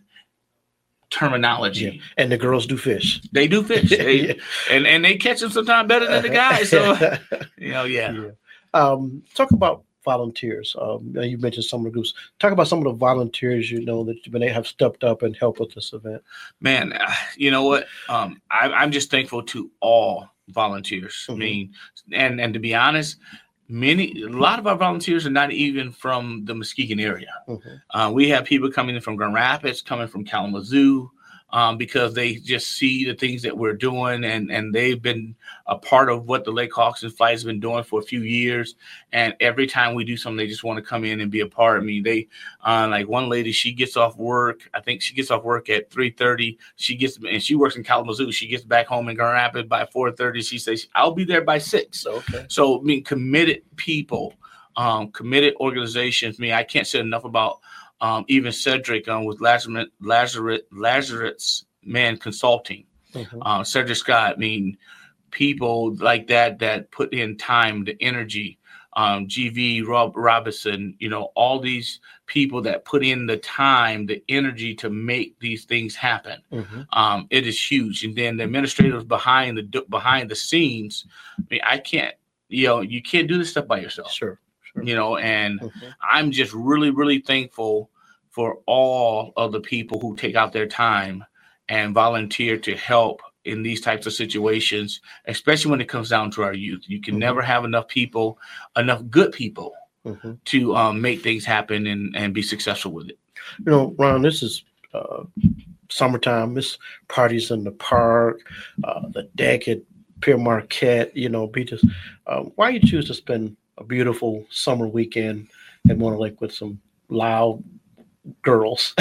terminology. Yeah. And the girls do fish. They do fish. They, yeah. and, and they catch them sometimes better than the guys. So, you know, yeah. yeah. Um, talk about volunteers. Um, you mentioned some of the groups. Talk about some of the volunteers, you know, that when they have stepped up and helped with this event. Man, you know what? Um, I, I'm just thankful to all volunteers. Mm-hmm. I mean, and, and to be honest, Many, a lot of our volunteers are not even from the Muskegon area. Mm-hmm. Uh, we have people coming in from Grand Rapids, coming from Kalamazoo, um, because they just see the things that we're doing, and, and they've been a part of what the Lake Hawks and Flights have been doing for a few years. And every time we do something, they just want to come in and be a part. I mean, they, uh, like one lady, she gets off work. I think she gets off work at three thirty. She gets, and she works in Kalamazoo. She gets back home in Grand Rapids by four thirty. She says, "I'll be there by six." Okay. So, I mean, committed people, um, committed organizations. I mean, I can't say enough about um, even Cedric um, with Lazarus, Lazarus, Lazarus Man Consulting. Mm-hmm. Uh, Cedric Scott. I mean, people like that that put in time, the energy. Um, G V Rob Robinson, you know, all these people that put in the time, the energy to make these things happen. Mm-hmm. Um, it is huge. And then the administrators behind the behind the scenes. I mean, I can't, you know, you can't do this stuff by yourself. Sure. sure. You know, and mm-hmm. I'm just really, really thankful for all of the people who take out their time and volunteer to help in these types of situations, especially when it comes down to our youth. You can mm-hmm. never have enough people, enough good people mm-hmm. to um, make things happen and, and be successful with it. You know, Ron, this is uh, summertime. This parties in the park, uh, the deck at Pierre Marquette, you know, beaches. Uh, why you choose to spend a beautiful summer weekend at Mono Lake with some loud girls?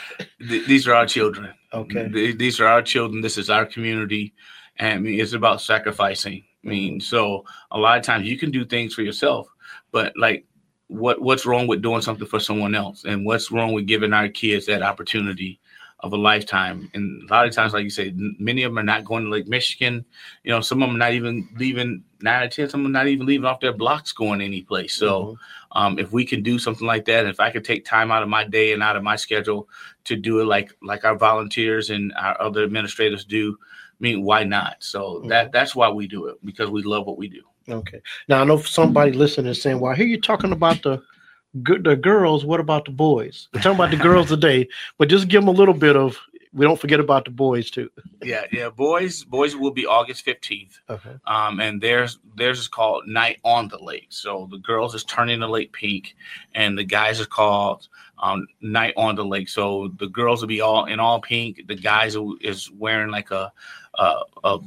These are our children. Okay. These are our children. This is our community. And I mean, it's about sacrificing. I mean, so a lot of times you can do things for yourself, but like what, what's wrong with doing something for someone else? And what's wrong with giving our kids that opportunity of a lifetime? And a lot of times, like you say, many of them are not going to Lake Michigan. You know, some of them are not even leaving nine or ten, some of them are not even leaving off their blocks going any place. So mm-hmm. um, if we can do something like that, if I could take time out of my day and out of my schedule to do it like like our volunteers and our other administrators do, I mean, why not? So mm-hmm. that that's why we do it, because we love what we do. Okay. Now, I know somebody listening is saying, well, I hear you talking about the the girls. What about the boys? We're talking about the girls today, but just give them a little bit of, we don't forget about the boys too. Yeah, yeah. Boys, boys will be August fifteenth. Uh-huh. Um, and theirs, theirs is called Night on the Lake. So the girls is turning the lake pink, and the guys is called um, Night on the Lake. So the girls will be all in all pink. The guys is wearing like a a, a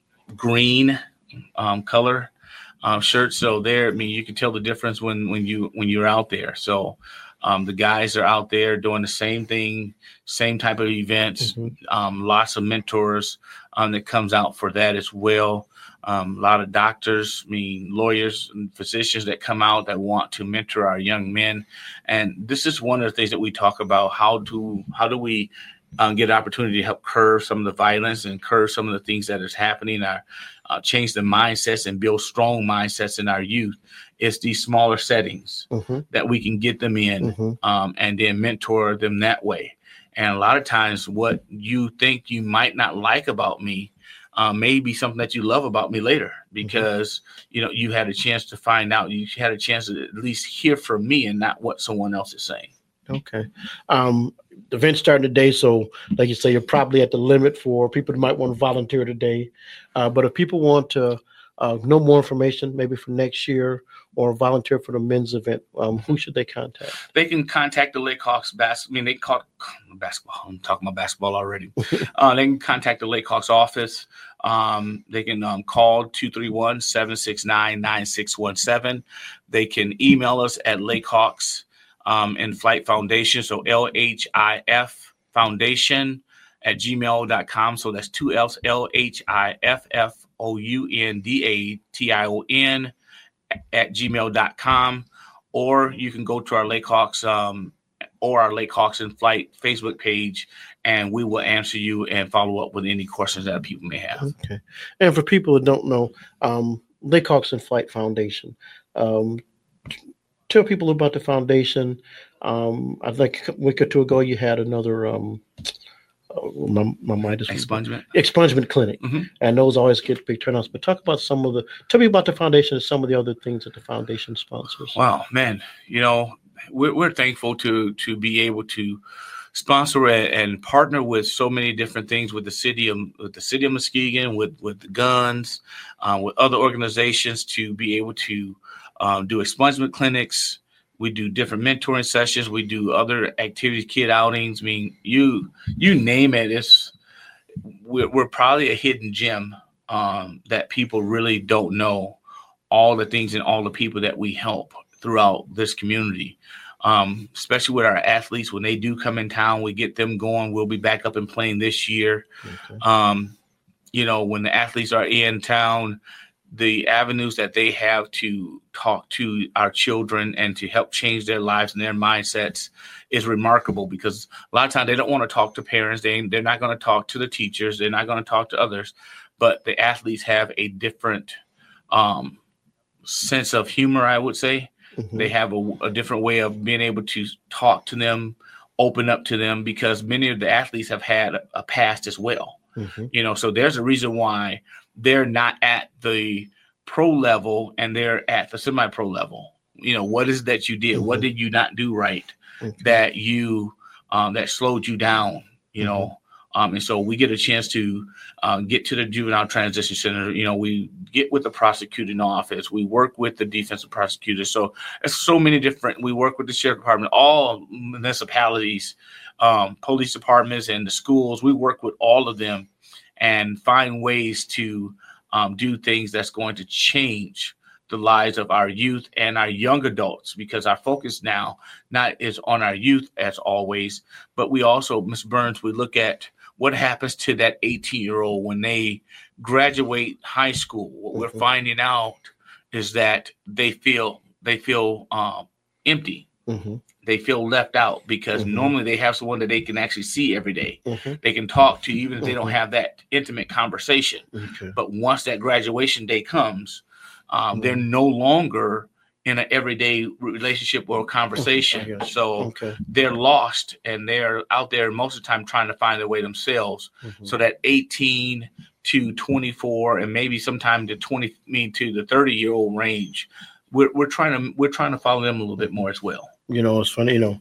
green um, color um, shirt. So there, I mean, you can tell the difference when when you when you're out there. So. Um, the guys are out there doing the same thing, same type of events, mm-hmm. um, lots of mentors um, that comes out for that as well. Um, a lot of doctors, I mean, lawyers and physicians that come out that want to mentor our young men. And this is one of the things that we talk about. How do, how do we um, get an opportunity to help curb some of the violence and curb some of the things that is happening, our, uh, change the mindsets and build strong mindsets in our youth? It's these smaller settings mm-hmm. that we can get them in mm-hmm. um, and then mentor them that way. And a lot of times what you think you might not like about me uh, may be something that you love about me later, because, mm-hmm. you know, you had a chance to find out, you had a chance to at least hear from me and not what someone else is saying. Okay. Um, the event's starting today. So like you say, you're probably at the limit for people that might want to volunteer today. Uh, but if people want to uh, know more information, maybe for next year, or volunteer for the men's event, um, who should they contact? They can contact the Lake Hawks basketball. I mean, they call basketball. I'm talking about basketball already. uh, they can contact the Lake Hawks office. Um, they can um, call two three one, seven six nine, nine six one seven. They can email us at Lake Hawks um, in Flight Foundation. So L H I F Foundation at gmail dot com. So that's two L's, L H I F F O U N D A T I O N at gmail dot com. Or you can go to our Lake Hawks um, or our Lake Hawks in Flight Facebook page, and we will answer you and follow up with any questions that people may have. Okay. And for people who don't know, um, Lake Hawks in Flight Foundation, um, tell people about the foundation. Um, I think a week or two ago you had another um, uh, my, my mind is expungement expungement clinic, mm-hmm. and those always get big turnouts. But talk about some of the tell me about the foundation and some of the other things that the foundation sponsors. Wow, man, you know we're we're thankful to to be able to sponsor and partner with so many different things with the city of with the city of Muskegon, with with the guns, uh, with other organizations to be able to um, do expungement clinics. We do different mentoring sessions. We do other activities, kid outings. I mean, you you name it. It's we're, we're probably a hidden gem um, that people really don't know all the things and all the people that we help throughout this community. Um, especially with our athletes, when they do come in town, we get them going. We'll be back up and playing this year. Okay. Um, you know, when the athletes are in town, the avenues that they have to talk to our children and to help change their lives and their mindsets is remarkable, because a lot of times they don't want to talk to parents. They, they're not going to talk to the teachers. They're not going to talk to others. But the athletes have a different um, sense of humor, I would say. Mm-hmm. They have a, a different way of being able to talk to them, open up to them, because many of the athletes have had a, a past as well. Mm-hmm. You know, so there's a reason why they're not at the pro level and they're at the semi-pro level. You know, what is it that you did? Mm-hmm. What did you not do right okay. that you um, that slowed you down? You mm-hmm. know, um, and so we get a chance to uh, get to the Juvenile Transition Center. You know, we get with the prosecuting office. We work with the defensive prosecutors. So it's so many different. We work with the sheriff department, all municipalities, um, police departments, and the schools. We work with all of them and find ways to um, do things that's going to change the lives of our youth and our young adults, because our focus now not is on our youth as always, but we also, Miz Burns, we look at what happens to that eighteen-year-old when they graduate high school. What mm-hmm. we're finding out is that they feel they feel um, empty. Mm-hmm. They feel left out, because mm-hmm. normally they have someone that they can actually see every day. Mm-hmm. They can talk to, even if mm-hmm. they don't have that intimate conversation. Okay. But once that graduation day comes, um, mm-hmm. they're no longer in an everyday relationship or conversation. Okay. So okay. they're lost, and they're out there most of the time trying to find their way themselves. Mm-hmm. So that eighteen to twenty-four, and maybe sometime to twenty, I mean to the thirty year old range, we're we're trying to we're trying to follow them a little bit more as well. You know, it's funny, you know,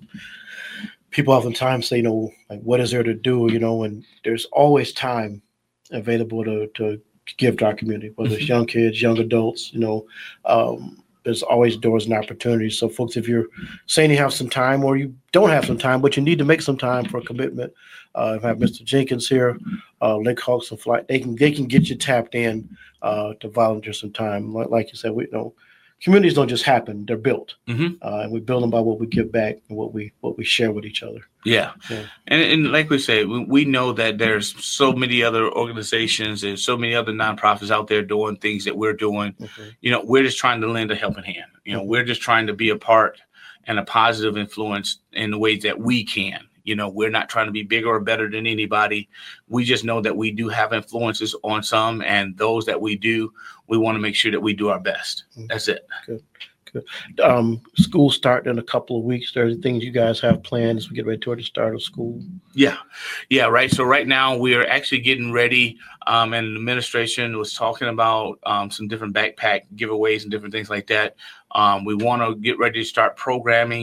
people oftentimes say, you know, like, what is there to do, you know, and there's always time available to, to give to our community, whether it's young kids, young adults, you know, um, there's always doors and opportunities. So folks, if you're saying you have some time or you don't have some time, but you need to make some time for a commitment, uh, if I have Mister Jenkins here, uh, Lake Hawks and Flight, they can, they can get you tapped in uh, to volunteer some time. Like, like you said, we you know, communities don't just happen; they're built, mm-hmm. uh, and we build them by what we give back and what we what we share with each other. Yeah, yeah. And, and like we say, we, we know that there's so many other organizations and so many other nonprofits out there doing things that we're doing. Mm-hmm. You know, we're just trying to lend a helping hand. You know, mm-hmm. we're just trying to be a part and a positive influence in the ways that we can. You know, we're not trying to be bigger or better than anybody. We just know that we do have influences on some, and those that we do, we want to make sure that we do our best. That's it. Good, good. Um, school start in a couple of weeks. There are things you guys have planned as we get ready toward the start of school. Yeah, yeah, right. So right now we are actually getting ready, um, and the administration was talking about um, some different backpack giveaways and different things like that. Um, we want to get ready to start programming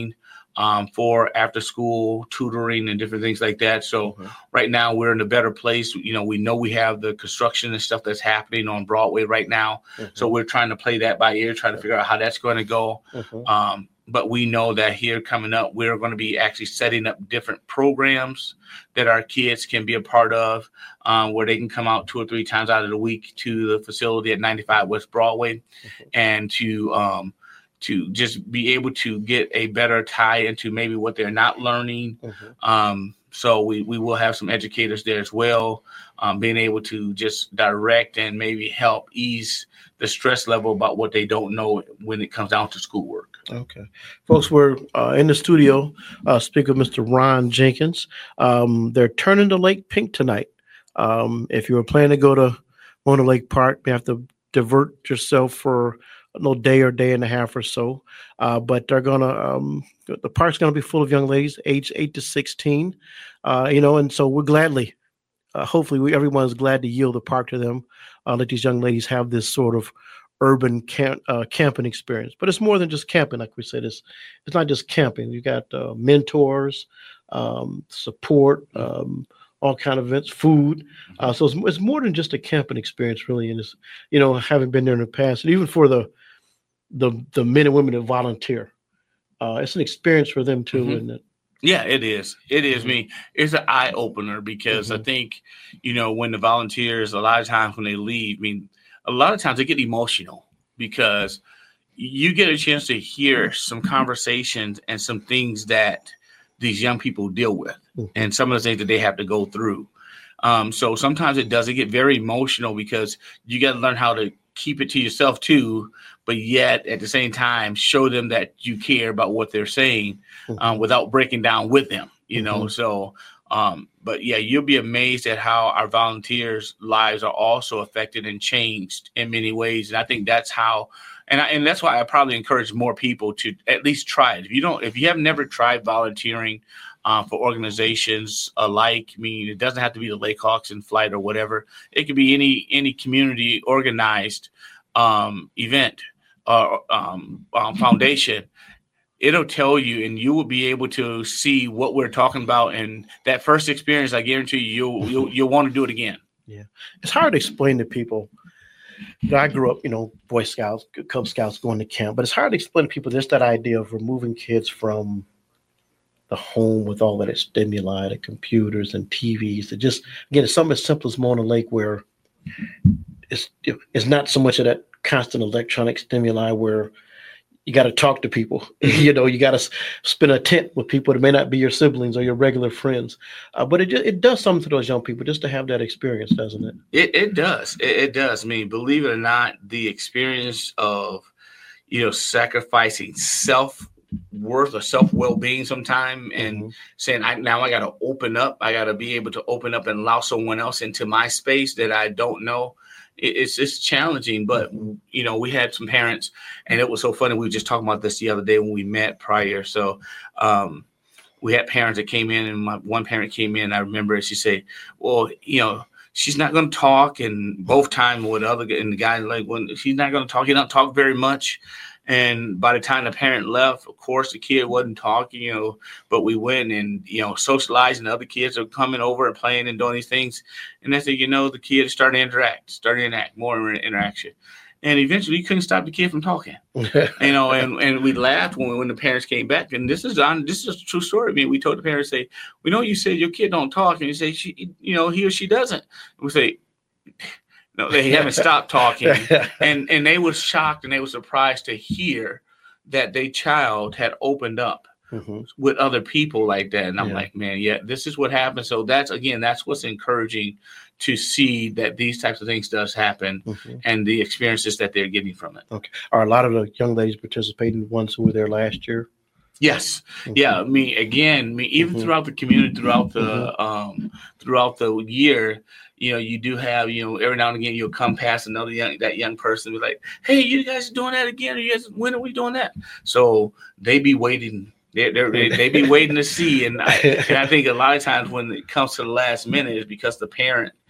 um, for after school tutoring and different things like that. So Mm-hmm. right now we're in a better place. You know, we know we have the construction and stuff that's happening on Broadway right now. Mm-hmm. So we're trying to play that by ear, trying to figure out how that's going to go. Mm-hmm. Um, but we know that here coming up, we're going to be actually setting up different programs that our kids can be a part of, um, where they can come out two or three times out of the week to the facility at ninety-five West Broadway, Mm-hmm. and to um, to just be able to get a better tie into maybe what they're not learning. Mm-hmm. Um, so we, we will have some educators there as well, um, being able to just direct and maybe help ease the stress level about what they don't know when it comes down to schoolwork. Okay. Folks, we're uh, in the studio, uh, speaking with Mister Ron Jenkins. Um, they're turning the lake pink tonight. Um, if you were planning to go to Mona Lake Park, you have to divert yourself for a little day or day and a half or so. Uh, but they're going to, um, the park's going to be full of young ladies, aged eight to sixteen, uh, you know, and so we're gladly, uh, hopefully we, everyone's glad to yield the park to them, uh, let these young ladies have this sort of urban camp, uh, camping experience. But it's more than just camping, like we said. It's it's not just camping. You got uh, mentors, um, support, um, all kind of events, food. Uh, so it's, it's more than just a camping experience, really. And it's, you know, having been there in the past, and even for the the the men and women that volunteer, uh, it's an experience for them too, Mm-hmm. isn't it? Yeah, it is. It is. I mean, it's an eye opener because Mm-hmm. I think, you know, when the volunteers, a lot of times when they leave, I mean, a lot of times they get emotional because you get a chance to hear some conversations and some things that these young people deal with, Mm-hmm. and some of the things that they have to go through. Um, so sometimes it does. It get very emotional because you got to learn how to keep it to yourself too, but yet at the same time show them that you care about what they're saying, um, without breaking down with them. You know, Mm-hmm. so. Um, but yeah, you'll be amazed at how our volunteers' lives are also affected and changed in many ways. And I think that's how, and I, and that's why I probably encourage more people to at least try it. If you don't, if you have never tried volunteering uh, for organizations alike, I mean, it doesn't have to be the Lake Hawks in Flight or whatever. It could be any any community organized um, event or um, um, foundation. It'll tell you, and you will be able to see what we're talking about. And that first experience, I guarantee you, you'll you'll, you'll want to do it again. Yeah, it's hard to explain to people. You know, I grew up, you know, Boy Scouts, Cub Scouts, going to camp, but it's hard to explain to people just that idea of removing kids from the home with all of that stimuli, the computers and T Vs. It just, again, it's something as simple as Mona Lake, where it's it's not so much of that constant electronic stimuli where you got to talk to people. You know, you got to spin a tent with people that may not be your siblings or your regular friends. Uh, but it just, it does something to those young people just to have that experience, doesn't it? It it does. It, it does. I mean, believe it or not, the experience of, you know, sacrificing self-worth or self-well-being sometime and Mm-hmm. saying, I now I got to open up. I got to be able to open up and allow someone else into my space that I don't know. It's it's challenging, but, you know, we had some parents, and it was so funny. We were just talking about this the other day when we met prior. So um, we had parents that came in, and my one parent came in. I remember she said, well, you know, she's not going to talk. And both times with the other, and the guy like, when she's not going to talk, he don't talk very much. And by the time the parent left, of course, the kid wasn't talking, you know, but we went and, you know, socializing. The other kids are coming over and playing and doing these things. And that's, you know, the kid started to interact, started to interact, more interaction. And eventually you couldn't stop the kid from talking, you know, and, and we laughed when, when the parents came back. And this is on, this is a true story. I mean, we told the parents, say, we know you said your kid don't talk. And you say, she, you know, he or she doesn't. And we say, no, they haven't stopped talking. And and they were shocked and they were surprised to hear that their child had opened up mm-hmm. with other people like that. And I'm yeah. like, man, yeah, this is what happens. So that's, again, that's what's encouraging to see that these types of things does happen mm-hmm. and the experiences that they're getting from it. Okay. Are a lot of the young ladies participating, the ones who were there last year? Yes. Mm-hmm. Yeah. I mean, again, I mean, even mm-hmm. throughout the community, throughout the, mm-hmm. um, throughout the year, you know, you do have, you know, every now and again, you'll come past another young, that young person and be like, hey, you guys are doing that again? Or you guys, when are we doing that? So they be waiting. They they they be waiting to see. And I, and I think a lot of times when it comes to the last minute is because the parent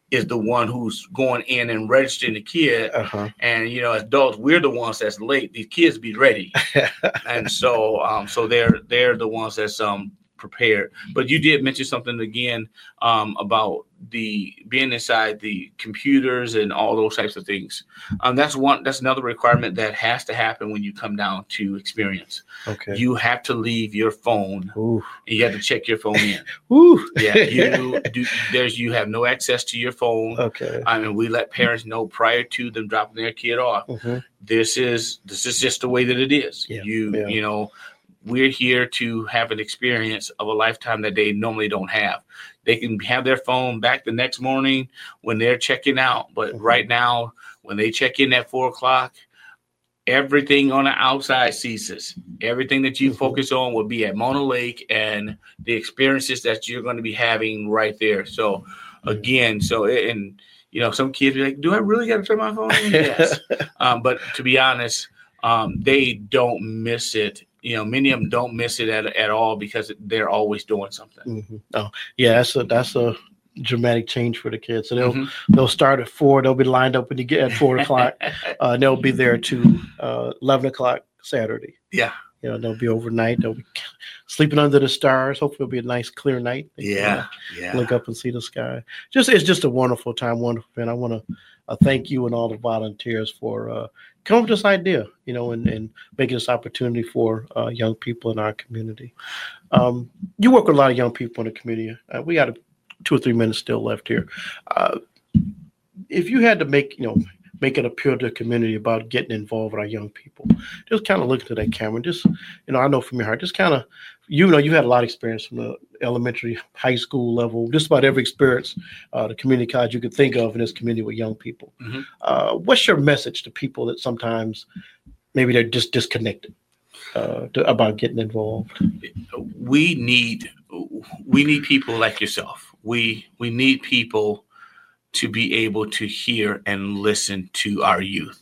is the one who's going in and registering the kid. Uh-huh. And, you know, as adults, we're the ones that's late. These kids be ready. And so um, so they're they're the ones that's um prepared. But you did mention something again um, about the being inside the computers and all those types of things. Um, that's one. That's another requirement that has to happen when you come down to experience. Okay. You have to leave your phone. Ooh. And you have to check your phone in. Ooh. Yeah. You do. There's you have no access to your phone. Okay. I mean, we let parents know prior to them dropping their kid off. Mm-hmm. This is this is just the way that it is. Yeah. You Yeah. you know. We're here to have an experience of a lifetime that they normally don't have. They can have their phone back the next morning when they're checking out. But Mm-hmm. right now, when they check in at four o'clock, everything on the outside ceases. Everything that you Mm-hmm. focus on will be at Mona Lake and the experiences that you're going to be having right there. So again, so and you know, some kids be like, do I really got to turn my phone in? Yes. um, but to be honest, um, they don't miss it. You know, many of them don't miss it at, at all because they're always doing something. Mm-hmm. Oh, yeah, that's a that's a dramatic change for the kids. So they'll Mm-hmm. they'll start at four. They'll be lined up when you get at four o'clock. Uh, and they'll be there to uh, eleven o'clock Saturday. Yeah. You know, they'll be overnight. They'll be sleeping under the stars. Hopefully, it'll be a nice, clear night. They can, Yeah. uh, Yeah. look up and see the sky. Just it's just a wonderful time, wonderful. And I want to uh, thank you and all the volunteers for uh, coming up with this idea, you know, and, and making this opportunity for uh, young people in our community. Um, you work with a lot of young people in the community. Uh, we got a, two or three minutes still left here. Uh, if you had to make, you know, make it appeal to the community about getting involved with our young people, just kind of look into that camera. Just, you know, I know from your heart, just kind of, you know, you had a lot of experience from the elementary, high school level, just about every experience, uh, the community college you could think of in this community with young people. Mm-hmm. Uh, what's your message to people that sometimes maybe they're just disconnected uh, to, about getting involved? We need we need people like yourself. We we need people to be able to hear and listen to our youth.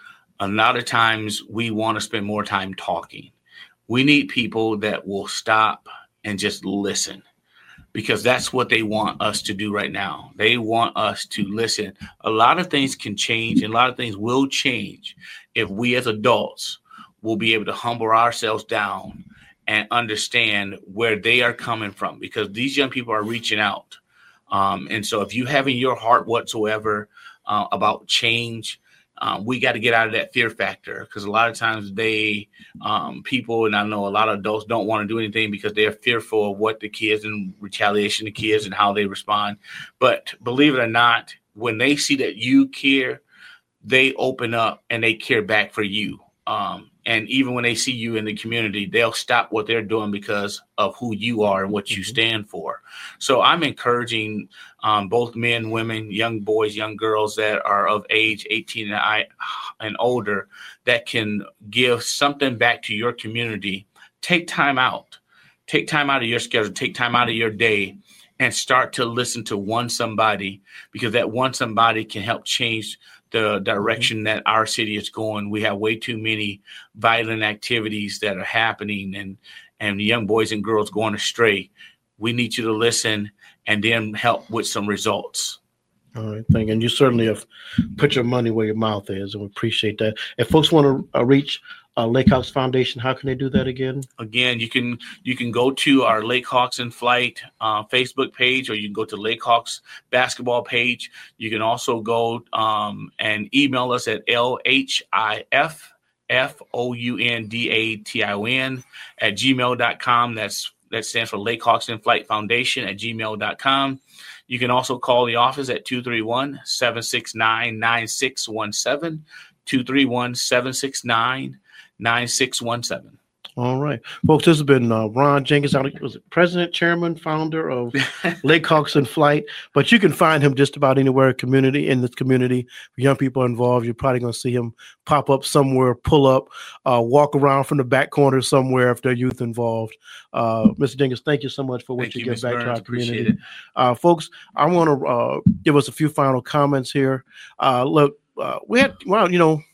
A lot of times we want to spend more time talking. We need people that will stop and just listen, because that's what they want us to do right now. They want us to listen. A lot of things can change, and a lot of things will change if we as adults will be able to humble ourselves down and understand where they are coming from, because these young people are reaching out. Um, and so if you have in your heart whatsoever uh, about change, um, we got to get out of that fear factor, because a lot of times they um, people, and I know a lot of adults don't want to do anything because they're fearful of what the kids and retaliation of kids and how they respond. But believe it or not, when they see that you care, they open up and they care back for you. Um, and even when they see you in the community, they'll stop what they're doing because of who you are and what you stand for. So I'm encouraging um, both men, women, young boys, young girls that are of age eighteen and, I, and older that can give something back to your community. Take time out. Take time out of your schedule. Take time out of your day and start to listen to one somebody, because that one somebody can help change the direction that our city is going. We have way too many violent activities that are happening, and, and young boys and girls going astray. We need you to listen and then help with some results. All right, thank you. And you certainly have put your money where your mouth is, and we appreciate that. If folks want to uh, reach uh, Lake Hawks Foundation, how can they do that again? Again, you can you can go to our Lake Hawks in Flight uh, Facebook page, or you can go to Lake Hawks basketball page. You can also go um, and email us at L H I F F O U N D A T I O N at gmail dot com. That's that stands for Lake Hawks in Flight Foundation at gmail dot com. You can also call the office at two three one, seven six nine, nine six one seven, two three one, seven six nine, nine six one seven. All right, folks, this has been uh, Ron Jenkins, was it president, chairman, founder of Lake Hawks in Flight. But you can find him just about anywhere community in this community. For young people involved, you're probably going to see him pop up somewhere, pull up, uh, walk around from the back corner somewhere if there's youth involved. Uh, Mister Jenkins, thank you so much for what Thank you, you, give Mister back to Burns. our community. Appreciate it. Uh, folks, I want to uh, give us a few final comments here. Uh, look, uh, we had, well, you know,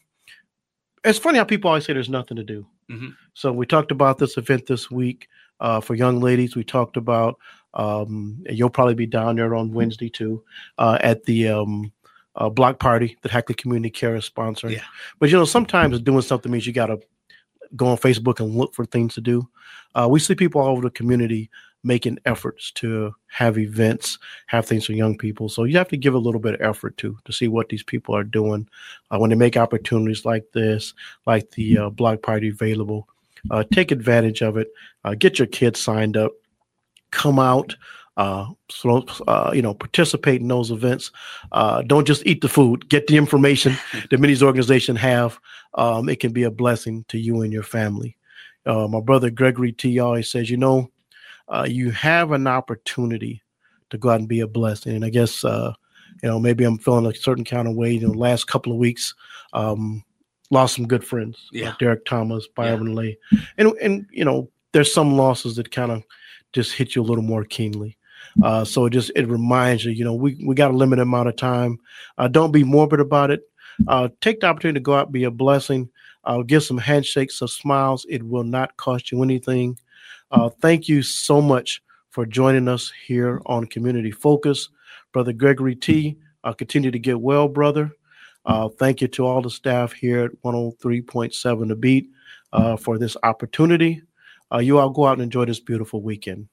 it's funny how people always say there's nothing to do. Mm-hmm. So we talked about this event this week uh, for young ladies. We talked about Um, and you'll probably be down there on Wednesday too, uh, at the um, uh, block party that Hackley Community Care is sponsoring. Yeah. But, you know, sometimes doing something means you got to go on Facebook and look for things to do. Uh, we see people all over the community making efforts to have events, have things for young people. So you have to give a little bit of effort to to see what these people are doing uh, when they make opportunities like this, like the uh, block party available. Uh, take advantage of it. Uh, get your kids signed up. Come out. Uh, so, uh, you know, participate in those events. Uh, don't just eat the food. Get the information that many organizations have. Um, it can be a blessing to you and your family. Uh, my brother Gregory T always says, you know, uh, you have an opportunity to go out and be a blessing. And I guess, uh, you know, maybe I'm feeling a certain kind of way. You know, the last couple of weeks, um, lost some good friends, Yeah. like Derek Thomas, Byron Yeah. Lay, and and you know, there's some losses that kind of just hit you a little more keenly. Uh, so it just it reminds you, you know, we we got a limited amount of time. Uh, don't be morbid about it. Uh, take the opportunity to go out, be a blessing. Uh, give some handshakes, some smiles. It will not cost you anything. Uh, thank you so much for joining us here on Community Focus. Brother Gregory T, uh, continue to get well, brother. Uh, thank you to all the staff here at one oh three point seven The Beat uh, for this opportunity. Uh, you all go out and enjoy this beautiful weekend.